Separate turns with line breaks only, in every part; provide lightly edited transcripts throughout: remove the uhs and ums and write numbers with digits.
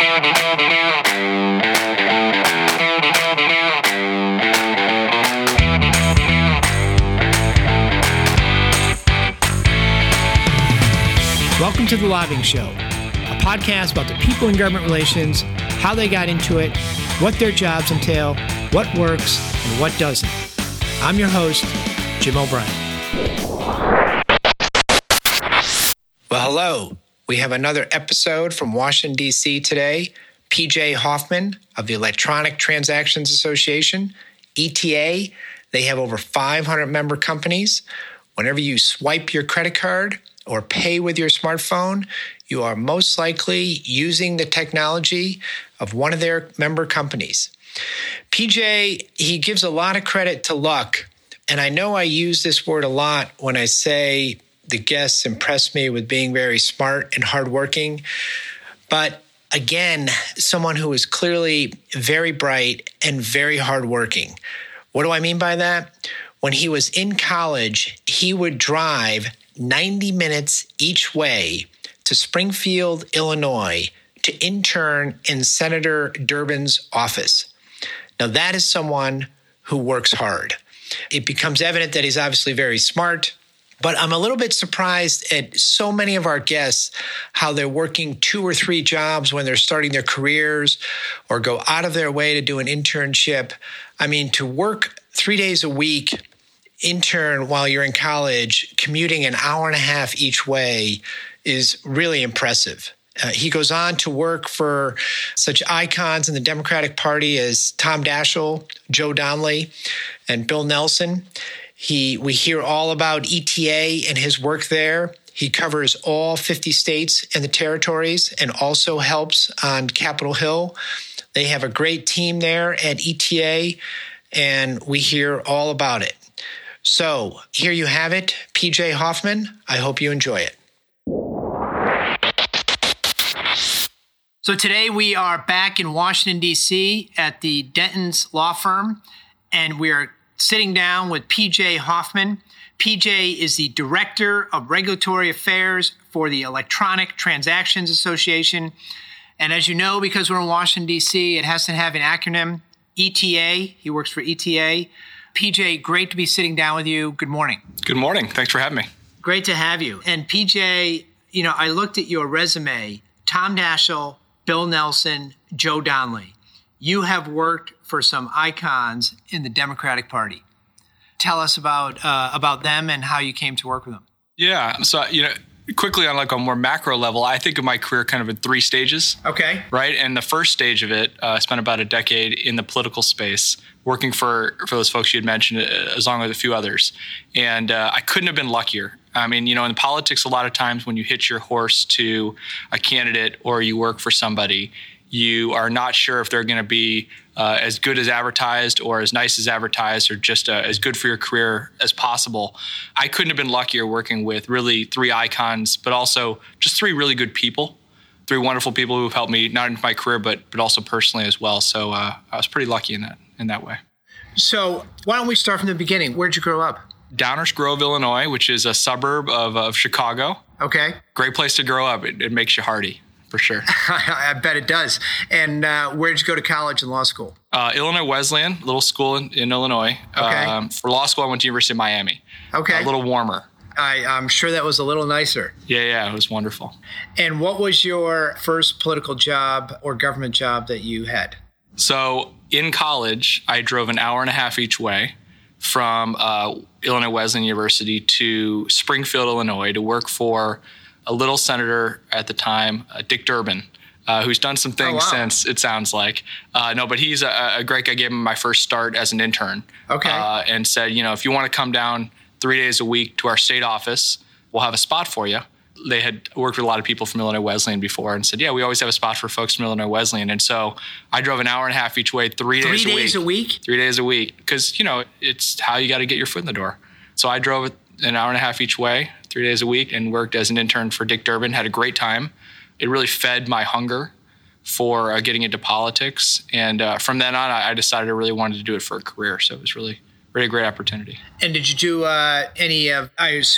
Welcome to The Lobbying Show, a podcast about the people in government relations, how they got into it, what their jobs entail, what works, and what doesn't. I'm your host, Jim O'Brien. Well, hello. We have another episode from Washington, D.C. today. PJ Hoffman of the Electronic Transactions Association, ETA. They have over 500 member companies. Whenever you swipe your credit card or pay with your smartphone, you are most likely using the technology of one of their member companies. PJ, he gives a lot of credit to luck. And I know I use this word a lot when I say the guests impress me with being very smart and hardworking. But again, someone who is clearly very bright and very hardworking. What do I mean by that? When he was in college, he would drive 90 minutes each way to Springfield, Illinois, to intern in Senator Durbin's office. Now, that is someone who works hard. It becomes evident that he's obviously very smart, but I'm a little bit surprised at so many of our guests, how they're working 2 or 3 jobs when they're starting their careers or go out of their way to do an internship. I mean, to work 3 days a week, intern while you're in college, commuting an hour and a half each way is really impressive. He goes on to work for such icons in the Democratic Party as Tom Daschle, Joe Donnelly, and Bill Nelson. We hear all about ETA and his work there. He covers all 50 states and the territories and also helps on Capitol Hill. They have a great team there at ETA, and we hear all about it. So here you have it, PJ Hoffman. I hope you enjoy it. So today we are back in Washington, D.C. at the Denton's Law Firm, and we are sitting down with PJ Hoffman. PJ is the Director of Regulatory Affairs for the Electronic Transactions Association. And as you know, because we're in Washington, D.C., it has to have an acronym, ETA. He works for ETA. PJ, great to be sitting down with you. Good morning.
Good morning. Thanks for having me.
Great to have you. And PJ, I looked at your resume, Tom Daschle, Bill Nelson, Joe Donnelly. You have worked for some icons in the Democratic Party. Tell us about them and how you came to work with them.
Yeah. So, quickly on a more macro level, I think of my career kind of in 3 stages.
Okay.
Right. And the first stage of it, I spent about a decade in the political space, working for those folks you had mentioned, as long as a few others. And I couldn't have been luckier. I mean, in politics, a lot of times when you hitch your horse to a candidate or you work for somebody, you are not sure if they're going to be as good as advertised or as nice as advertised or just as good for your career as possible. I couldn't have been luckier working with really 3 icons, but also just 3 really good people, 3 wonderful people who have helped me not in my career, but also personally as well. So I was pretty lucky in that way.
So why don't we start from the beginning? Where'd you grow up?
Downers Grove, Illinois, which is a suburb of Chicago.
Okay.
Great place to grow up. It makes you hardy, for sure.
I bet it does. And where'd you go to college and law school?
Illinois Wesleyan, little school in Illinois.
Okay.
For law school, I went to University of Miami.
Okay.
A little warmer.
I'm sure that was a little nicer.
Yeah, it was wonderful.
And what was your first political job or government job that you had?
So in college, I drove an hour and a half each way from Illinois Wesleyan University to Springfield, Illinois, to work for a little senator at the time, Dick Durbin, who's done some things since, it sounds like. But he's a great guy. I gave him my first start as an intern.
Okay.
And said, if you want to come down 3 days a week to our state office, we'll have a spot for you. They had worked with a lot of people from Illinois Wesleyan before and said, yeah, we always have a spot for folks from Illinois Wesleyan. And so I drove an hour and a half each way, 3 days a week.
3 days a week?
3 days a week. Because, it's how you got to get your foot in the door. So I drove an hour and a half each way, 3 days a week, and worked as an intern for Dick Durbin. Had a great time. It really fed my hunger for getting into politics. And from then on, I decided I really wanted to do it for a career. So it was really really great opportunity.
And did you do any of,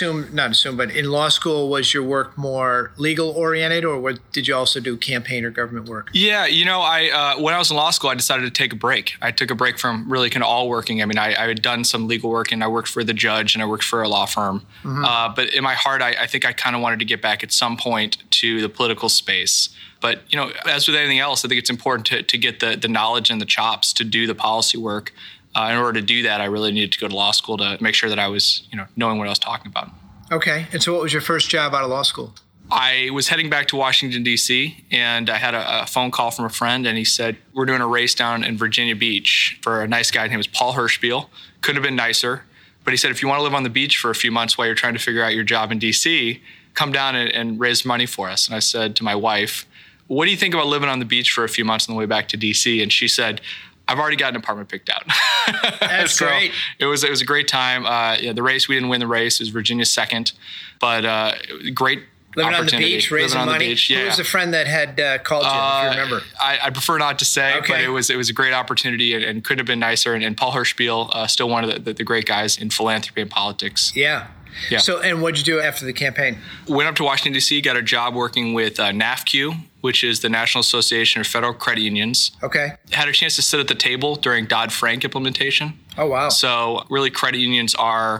but in law school, was your work more legal oriented, or did you also do campaign or government work?
Yeah, when I was in law school, I decided to take a break. I took a break from really kind of all working. I mean, I had done some legal work, and I worked for the judge, and I worked for a law firm. But in my heart, I think I kind of wanted to get back at some point to the political space. But, as with anything else, I think it's important to get the knowledge and the chops to do the policy work. In order to do that, I really needed to go to law school to make sure that I was, knowing what I was talking about.
Okay. And so what was your first job out of law school?
I was heading back to Washington, D.C., and I had a phone call from a friend, and he said, we're doing a race down in Virginia Beach for a nice guy. His name was Paul Hirschspiel. Couldn't have been nicer. But he said, if you want to live on the beach for a few months while you're trying to figure out your job in D.C., come down and raise money for us. And I said to my wife, what do you think about living on the beach for a few months on the way back to D.C.? And she said, I've already got an apartment picked out.
That's great.
It was a great time. The race, we didn't win the race. It was Virginia's second, but great
living on the beach, raising money.
Yeah.
Who was the friend that had called you, if you remember?
I prefer not to say, but it was a great opportunity and couldn't have been nicer. And Paul Hirschspiel, still one of the great guys in philanthropy and politics.
Yeah. So, and what'd you do after the campaign?
Went up to Washington, D.C., got a job working with NAFCU, which is the National Association of Federal Credit Unions.
Okay.
Had a chance to sit at the table during Dodd-Frank implementation.
Oh, wow.
So really credit unions are,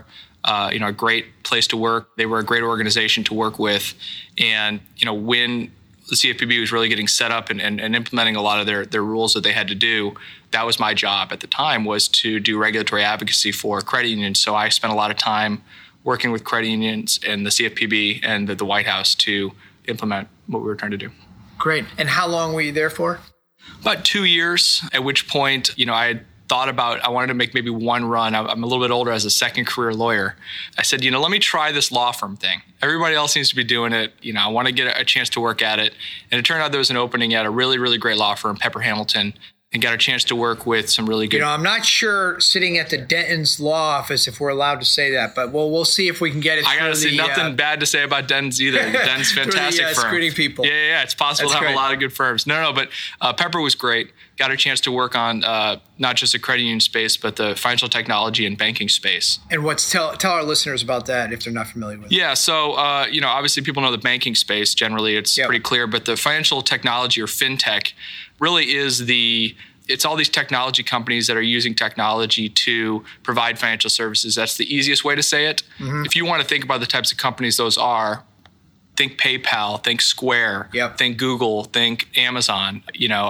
a great place to work. They were a great organization to work with. And, when the CFPB was really getting set up and implementing a lot of their rules that they had to do, that was my job at the time, was to do regulatory advocacy for credit unions. So I spent a lot of time working with credit unions and the CFPB and the White House to implement what we were trying to do.
Great. And how long were you there for?
About 2 years, at which point, I had thought about, I wanted to make maybe one run. I'm a little bit older as a second career lawyer. I said, let me try this law firm thing. Everybody else seems to be doing it. I want to get a chance to work at it. And it turned out there was an opening at a really, really great law firm, Pepper Hamilton, and got a chance to work with some really good...
I'm not sure sitting at the Denton's law office if we're allowed to say that, but we'll see if we can get it.
I got to say nothing bad to say about Denton's either. Denton's fantastic firm.
Screening people.
Yeah. It's possible to have a lot of good firms. No, but Pepper was great. Got a chance to work on not just the credit union space, but the financial technology and banking space.
And tell our listeners about that if they're not familiar with it.
Yeah, so obviously people know the banking space. Generally, it's pretty clear, but the financial technology or fintech really is it's all these technology companies that are using technology to provide financial services. That's the easiest way to say it. Mm-hmm. If you want to think about the types of companies those are, think PayPal, think Square, think Google, think Amazon.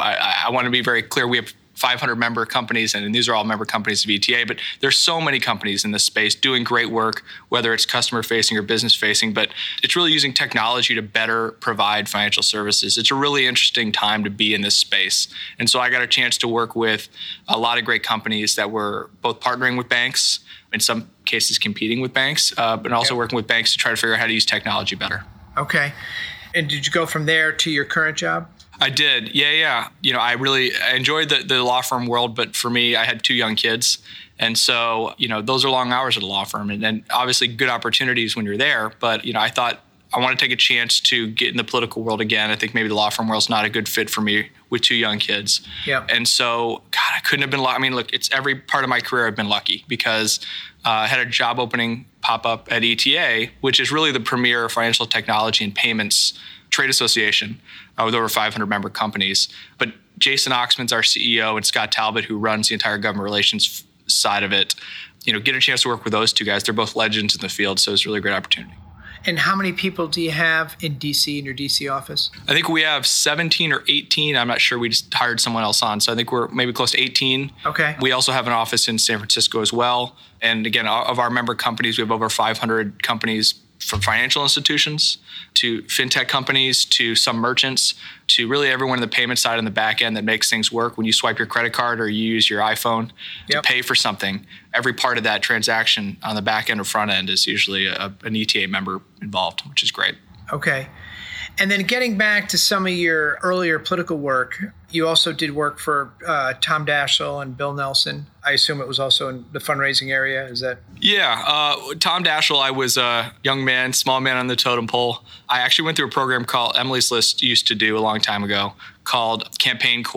I want to be very clear. We have 500 member companies, and these are all member companies of ETA, but there's so many companies in this space doing great work, whether it's customer facing or business facing, but it's really using technology to better provide financial services. It's a really interesting time to be in this space. And so I got a chance to work with a lot of great companies that were both partnering with banks, in some cases competing with banks, but also working with banks to try to figure out how to use technology better.
Okay. And did you go from there to your current job?
I did. Yeah. I really enjoyed the law firm world, but for me, I had 2 young kids. And so, those are long hours at a law firm and obviously good opportunities when you're there. But, I thought I want to take a chance to get in the political world again. I think maybe the law firm world's not a good fit for me with 2 young kids. Yeah. And so, God, I couldn't have been lucky. I mean, look, it's every part of my career I've been lucky because I had a job opening pop up at ETA, which is really the premier financial technology and payments trade association with over 500 member companies. But Jason Oxman's our CEO and Scott Talbot, who runs the entire government relations side of it, get a chance to work with those 2 guys. They're both legends in the field, so it's a really great opportunity.
And how many people do you have in D.C., in your D.C. office?
I think we have 17 or 18. I'm not sure. We just hired someone else on. So I think we're maybe close to 18.
Okay.
We also have an office in San Francisco as well. And again, of our member companies, we have over 500 companies from financial institutions to fintech companies to some merchants to really everyone in the payment side and the back end that makes things work. When you swipe your credit card or you use your iPhone to pay for something, every part of that transaction on the back end or front end is usually an ETA member involved, which is great.
Okay. And then getting back to some of your earlier political work, you also did work for Tom Daschle and Bill Nelson. I assume it was also in the fundraising area. Is that?
Yeah. Tom Daschle, I was a young man, small man on the totem pole. I actually went through a program called Emily's List used to do a long time ago called Campaign Corps.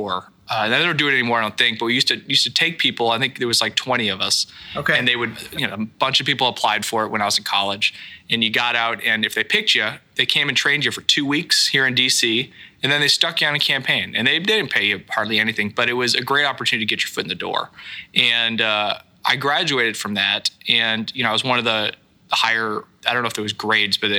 They don't do it anymore, I don't think. But we used to take people. I think there was like 20 of us.
Okay.
And they would, a bunch of people applied for it when I was in college. And you got out, and if they picked you, they came and trained you for 2 weeks here in D.C., and then they stuck you on a campaign. And they didn't pay you hardly anything, but it was a great opportunity to get your foot in the door. And I graduated from that, and I was one of the higher, I don't know if there was grades, but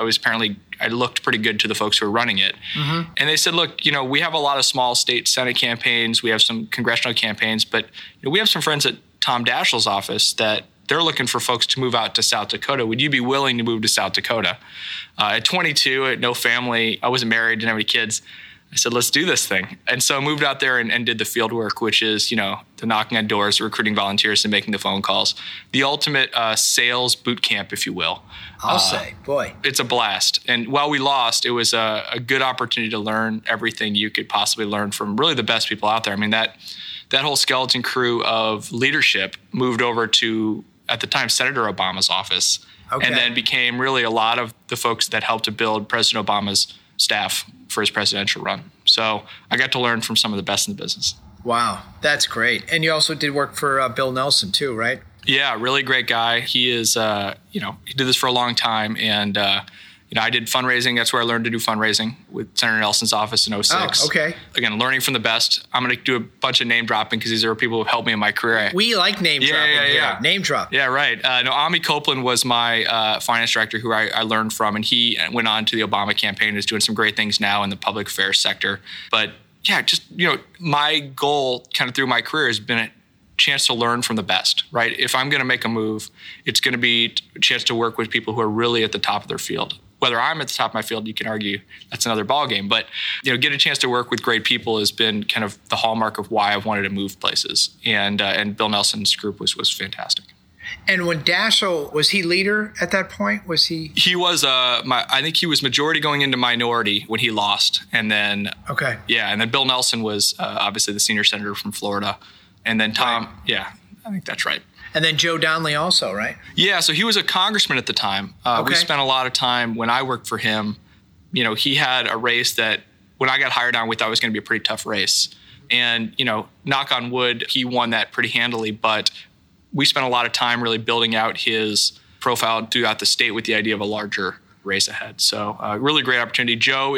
I looked pretty good to the folks who were running it. Mm-hmm. And they said, look, we have a lot of small state Senate campaigns. We have some congressional campaigns, but we have some friends at Tom Daschle's office that they're looking for folks to move out to South Dakota. Would you be willing to move to South Dakota? At 22, at no family, I wasn't married, didn't have any kids. I said, let's do this thing. And so I moved out there and did the field work, which is, the knocking on doors, recruiting volunteers, and making the phone calls. The ultimate sales boot camp, if you will.
I'll say, boy.
It's a blast. And while we lost, it was a good opportunity to learn everything you could possibly learn from really the best people out there. I mean, that whole skeleton crew of leadership moved over to, at the time, Senator Obama's office. Okay. And then became really a lot of the folks that helped to build President Obama's staff for his presidential run. So I got to learn from some of the best in the business.
Wow, that's great. And you also did work for Bill Nelson too, right?
Yeah, really great guy. He is, he did this for a long time. And, I did fundraising. That's where I learned to do fundraising with Senator Nelson's office in 2006.
Oh, okay.
Again, learning from the best. I'm going to do a bunch of name dropping because these are people who have helped me in my career.
We like name dropping.
Yeah.
Name drop.
Yeah, right. Ami Copeland was my finance director who I learned from, and he went on to the Obama campaign and is doing some great things now in the public affairs sector. But yeah, just, my goal kind of through my career has been a chance to learn from the best, right? If I'm going to make a move, it's going to be a chance to work with people who are really at the top of their field. Whether I'm at the top of my field, you can argue that's another ballgame. But get a chance to work with great people has been kind of the hallmark of why I've wanted to move places. And Bill Nelson's group was fantastic.
And when Daschle, was he leader at that point? Was he?
He was. I think he was majority going into minority when he lost, and then
okay.
Yeah, and then Bill Nelson was obviously the senior senator from Florida, and then Tom. Right. Yeah, I think that's right.
And then Joe Donnelly also, right?
Yeah, so he was a congressman at the time.
Okay.
We spent a lot of time when I worked for him. He had a race that when I got hired on, we thought was going to be a pretty tough race. And, knock on wood, he won that pretty handily. But we spent a lot of time really building out his profile throughout the state with the idea of a larger race ahead. So really great opportunity.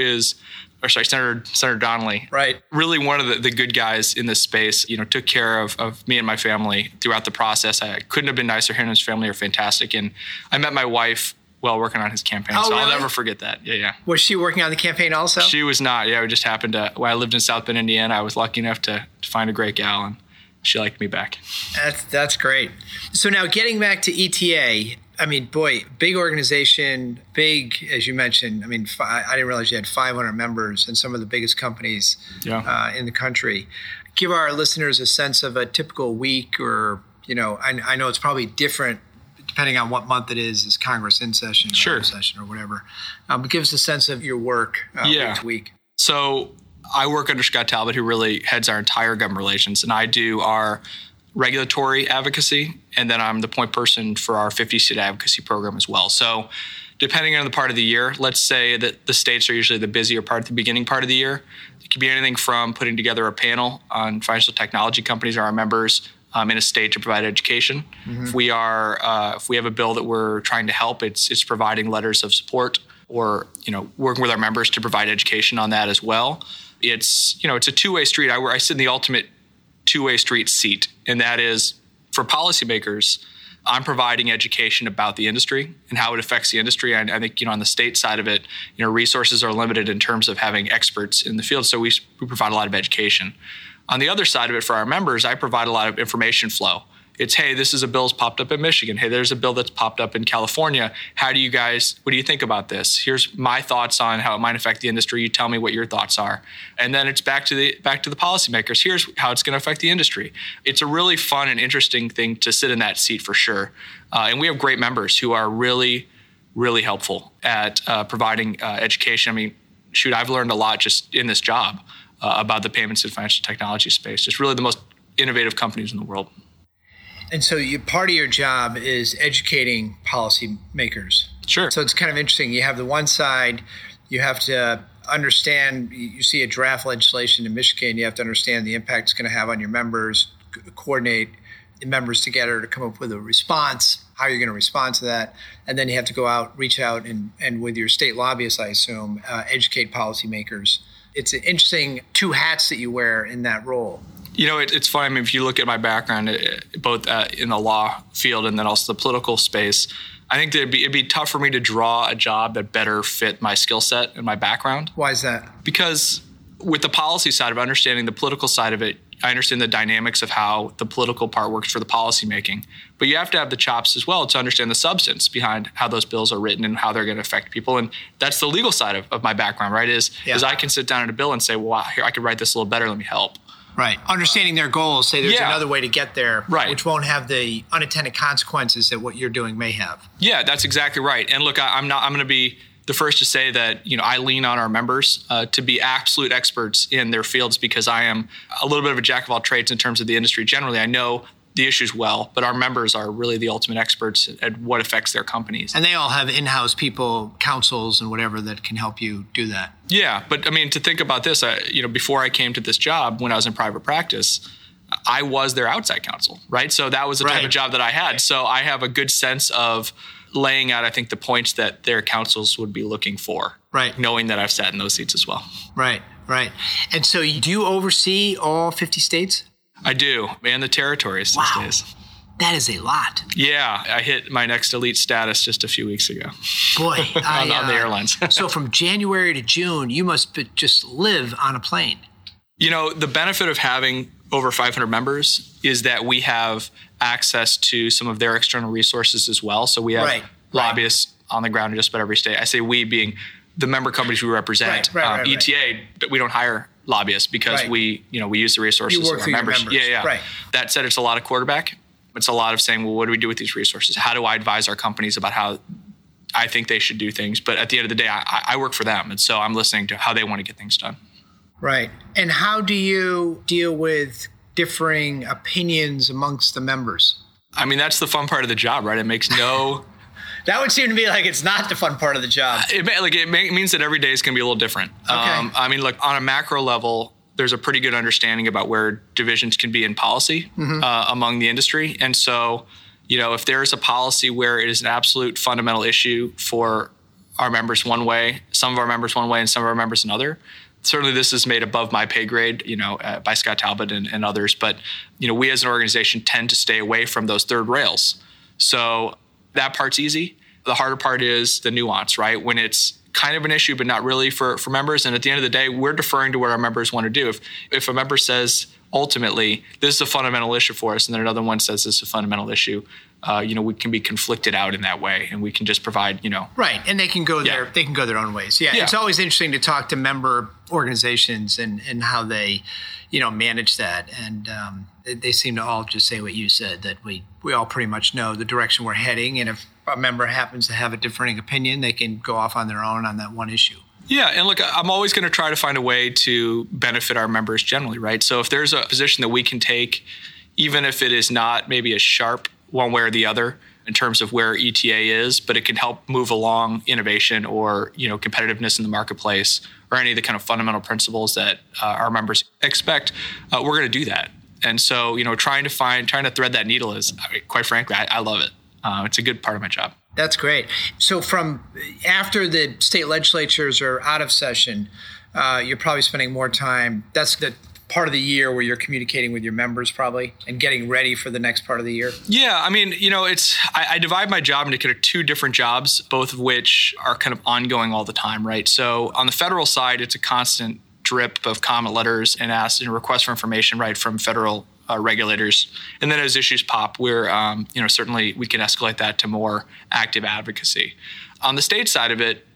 Senator Donnelly.
Right.
Really one of the good guys in this space, took care of me and my family throughout the process. I couldn't have been nicer. Him and his family are fantastic. And I met my wife while working on his campaign.
Oh,
so
really?
I'll never forget that. Yeah.
Was she working on the campaign also?
She was not. Yeah, we just happened to, when I lived in South Bend, Indiana, I was lucky enough to find a great gal, and she liked me back.
That's great. So now getting back to ETA, I mean, boy, big organization, big, as you mentioned. I mean, I didn't realize you had 500 members and some of the biggest companies in the country. Give our listeners a sense of a typical week, or, I know it's probably different depending on what month it is Congress in session or
sure.
in session or whatever. But give us a sense of your work week to week.
So I work under Scott Talbot, who really heads our entire government relations, and I do our regulatory advocacy, and then I'm the point person for our 50-state advocacy program as well. So depending on the part of the year, let's say that the states are usually the busier part, the beginning part of the year. It could be anything from putting together a panel on financial technology companies or our members in a state to provide education. Mm-hmm. If we have a bill that we're trying to help, it's providing letters of support or, working with our members to provide education on that as well. It's a two-way street. I sit in the ultimate two-way street seat, and that is for policymakers. I'm providing education about the industry and how it affects the industry. I think, on the state side of it, resources are limited in terms of having experts in the field, so we provide a lot of education. On the other side of it, for our members, I provide a lot of information flow. It's, hey, this is a bill that's popped up in Michigan. Hey, there's a bill that's popped up in California. What do you think about this? Here's my thoughts on how it might affect the industry. You tell me what your thoughts are. And then it's back to the policymakers. Here's how it's going to affect the industry. It's a really fun and interesting thing to sit in that seat for sure. And we have great members who are really, really helpful at providing education. I mean, I've learned a lot just in this job about the payments and financial technology space. Just really the most innovative companies in the world.
And so part of your job is educating policymakers.
Sure.
So it's kind of interesting. You have the one side, you have to understand, you see a draft legislation in Michigan, you have to understand the impact it's going to have on your members, coordinate the members together to come up with a response, how you're going to respond to that. And then you have to go out, reach out, and with your state lobbyists, I assume, educate policymakers. It's an interesting two hats that you wear in that role.
It's funny. I mean, if you look at my background, both in the law field and then also the political space, I think that it'd be tough for me to draw a job that better fit my skill set and my background.
Why is that?
Because with the policy side of understanding the political side of it, I understand the dynamics of how the political part works for the policy making. But you have to have the chops as well to understand the substance behind how those bills are written and how they're going to affect people. And that's the legal side of my background, right? Is I can sit down in a bill and say, well, here, I could write this a little better. Let me help.
Right. Understanding their goals, say there's another way to get there,
right,
which won't have the unintended consequences that what you're doing may have.
Yeah, that's exactly right. And look, I'm going to be the first to say that, I lean on our members to be absolute experts in their fields, because I am a little bit of a jack of all trades in terms of the industry. Generally, I know the issues well, but our members are really the ultimate experts at what affects their companies.
And they all have in-house people, counsels and whatever that can help you do that.
Yeah, but I mean, to think about this, before I came to this job, when I was in private practice, I was their outside counsel, right? So that was the type of job that I had. Right. So I have a good sense of laying out, I think, the points that their counsels would be looking for,
right,
knowing that I've sat in those seats as well.
Right. And so do you oversee all 50 states?
I do, and the territories these days.
That is a lot.
Yeah, I hit my next elite status just a few weeks ago.
Boy.
on the airlines.
So from January to June, you must just live on a plane.
The benefit of having over 500 members is that we have access to some of their external resources as well. So we have lobbyists on the ground in just about every state. I say we being the member companies we represent. ETA, we don't hire lobbyists because we use the resources of our members. Yeah. Right. That said, it's a lot of quarterback. It's a lot of saying, well, what do we do with these resources? How do I advise our companies about how I think they should do things? But at the end of the day, I work for them. And so I'm listening to how they want to get things done.
Right. And how do you deal with differing opinions amongst the members?
I mean, that's the fun part of the job, right? It makes no...
That would seem to be like it's not the fun part of the job.
It means that every day is going to be a little different.
Okay.
Look, on a macro level, there's a pretty good understanding about where divisions can be in policy among the industry. And so, if there's a policy where it is an absolute fundamental issue for our members one way, some of our members one way, and some of our members another, certainly this is made above my pay grade, by Scott Talbot and others. But, we as an organization tend to stay away from those third rails. So that part's easy. The harder part is the nuance, right? When it's kind of an issue, but not really for members. And at the end of the day, we're deferring to what our members want to do. If a member says, ultimately, this is a fundamental issue for us, and then another one says this is a fundamental issue, we can be conflicted out in that way, and we can just provide,
Right, and they can go their own ways. Yeah, it's always interesting to talk to member organizations and how they, manage that. And they seem to all just say what you said, that we all pretty much know the direction we're heading. And if a member happens to have a differing opinion, they can go off on their own on that one issue.
Yeah, and look, I'm always going to try to find a way to benefit our members generally, right? So if there's a position that we can take, even if it is not maybe as sharp one way or the other in terms of where ETA is, but it can help move along innovation or, competitiveness in the marketplace or any of the kind of fundamental principles that our members expect, we're going to do that. And so, trying to thread that needle is, quite frankly, I love it. It's a good part of my job.
That's great. So from after the state legislatures are out of session, you're probably spending more time. That's the part of the year where you're communicating with your members probably and getting ready for the next part of the year.
Yeah. I mean, I divide my job into kind of two different jobs, both of which are kind of ongoing all the time, right? So on the federal side, it's a constant drip of comment letters and asks and requests for information, right, from federal regulators. And then as issues pop, we're, certainly we can escalate that to more active advocacy. On the state side of it,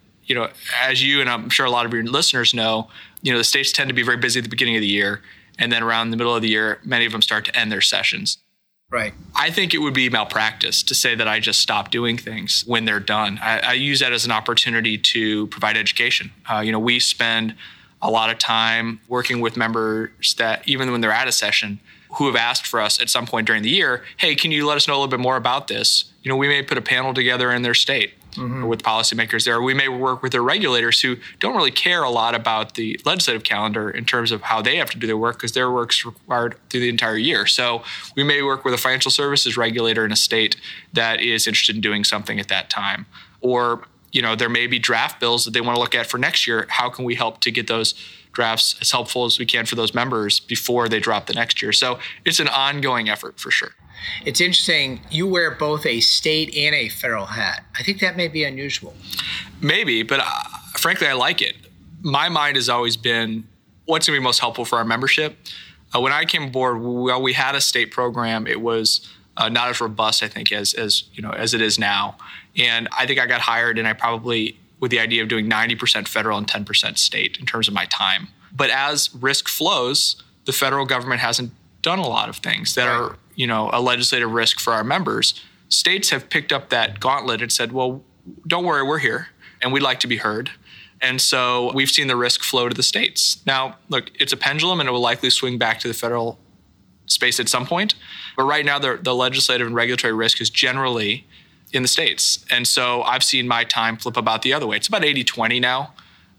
as you and I'm sure a lot of your listeners know, the states tend to be very busy at the beginning of the year. And then around the middle of the year, many of them start to end their sessions.
Right.
I think it would be malpractice to say that I just stop doing things when they're done. I use that as an opportunity to provide education. We spend a lot of time working with members that even when they're at a session, who have asked for us at some point during the year, hey, can you let us know a little bit more about this? We may put a panel together in their state or with policymakers there. We may work with their regulators who don't really care a lot about the legislative calendar in terms of how they have to do their work, because their work's required through the entire year. So we may work with a financial services regulator in a state that is interested in doing something at that time. Or, there may be draft bills that they want to look at for next year. How can we help to get those drafts as helpful as we can for those members before they drop the next year? So it's an ongoing effort for sure.
It's interesting. You wear both a state and a federal hat. I think that may be unusual.
Maybe, but frankly, I like it. My mind has always been what's going to be most helpful for our membership. When I came aboard, we had a state program. It was not as robust, I think, as it is now. And I think I got hired, and I probably, with the idea of doing 90% federal and 10% state in terms of my time. But as risk flows, the federal government hasn't done a lot of things that are, a legislative risk for our members. States have picked up that gauntlet and said, well, don't worry, we're here, and we'd like to be heard. And so we've seen the risk flow to the states. Now, look, it's a pendulum, and it will likely swing back to the federal space at some point. But right now, the legislative and regulatory risk is generally in the states. And so I've seen my time flip about the other way. It's about 80-20 now.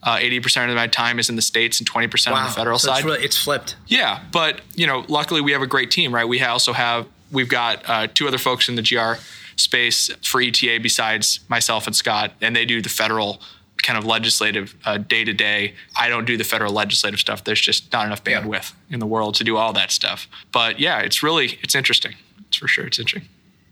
80% of my time is in the states and 20% on the federal side.
It's flipped.
Yeah, but luckily we have a great team, right? We've got two other folks in the GR space for ETA besides myself and Scott, and they do the federal kind of legislative day to day. I don't do the federal legislative stuff. There's just not enough bandwidth in the world to do all that stuff. But yeah, it's interesting. It's for sure. It's interesting.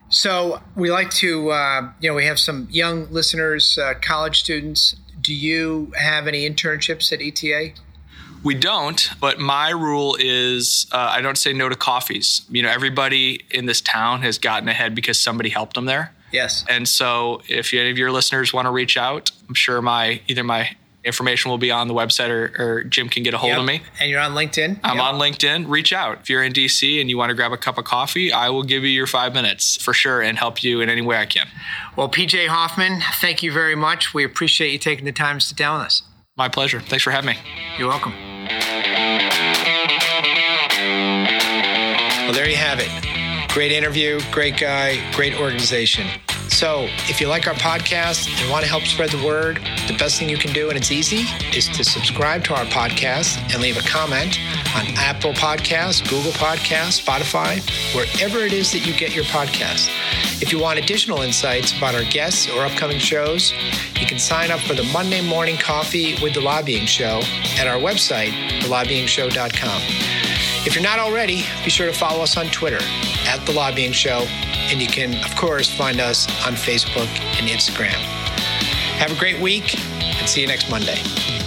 So we like to, we have some young listeners, college students. Do you have any internships at ETA?
We don't, but my rule is I don't say no to coffees. Everybody in this town has gotten ahead because somebody helped them there.
Yes.
And so if any of your listeners want to reach out, I'm sure either my information will be on the website or Jim can get a hold of me.
And you're on LinkedIn?
I'm on LinkedIn. Reach out. If you're in DC and you want to grab a cup of coffee, I will give you your 5 minutes for sure and help you in any way I can.
Well, PJ Hoffman, thank you very much. We appreciate you taking the time to sit down with us.
My pleasure. Thanks for having me.
You're welcome. Well, there you have it. Great interview, great guy, great organization. So if you like our podcast and want to help spread the word, the best thing you can do, and it's easy, is to subscribe to our podcast and leave a comment on Apple Podcasts, Google Podcasts, Spotify, wherever it is that you get your podcasts. If you want additional insights about our guests or upcoming shows, you can sign up for the Monday Morning Coffee with The Lobbying Show at our website, thelobbyingshow.com. If you're not already, be sure to follow us on Twitter at The Lobbying Show, and you can, of course, find us on Facebook and Instagram. Have a great week, and see you next Monday.